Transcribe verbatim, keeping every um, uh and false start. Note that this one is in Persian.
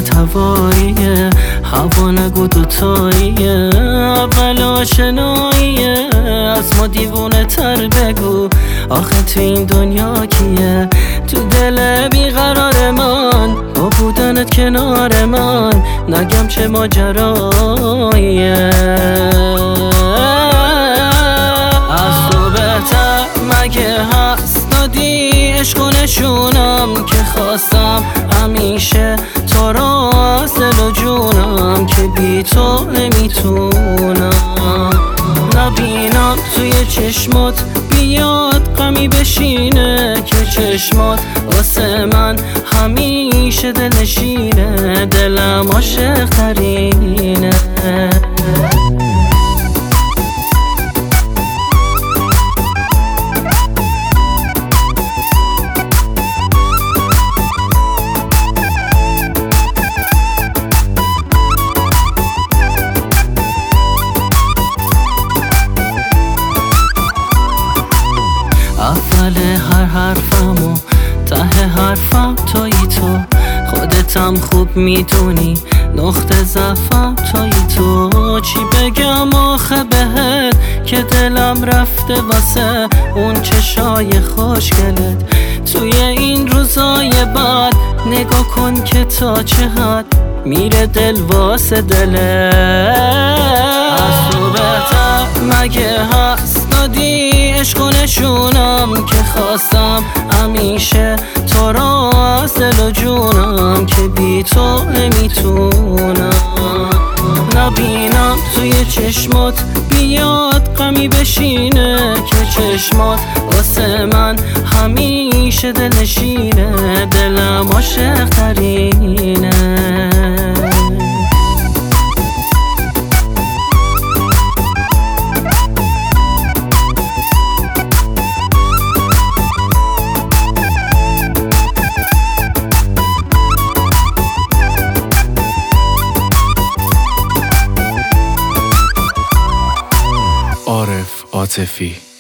دلت هواییه، هوا نگو دوتاییه، اول آشناییه، از ما دیوونه تر بگو آخه تو این دنیا کیه؟ تو دل بیقرار من با بودنت کنار من، نگم چه ماجراییه. از تو بهتر مگه هست دادی عشق و نشونم که خواستم همیشه تو را از دل و جونم، که بی تو نمیتونم. نبینم توی چشمات بیاد غمی بشینه، که چشمات واسه من همیشه دلنشینه، دلم عاشق ترینه. اول هر حرفم و ته حرفم تویی تو، خودتم خوب میدونی نقطه ضعفم تویی تو. چی بگم آخه بهت که دلم رفته واسه اون چشای خوشگلت، توی این روزای بعد نگاه کن که تا چه حد میره دل واسه دلت. از تو بهتر مگه هست دادی عشق و نشونم، که خواستم همیشه تو را از دل و جونم، که بی تو نمیتونم. نبینم توی چشمات بیاد غمی بشینه، که چشمات واسه من همیشه دلنشینه، دلم عاشق ترینه. عارف عاطفی.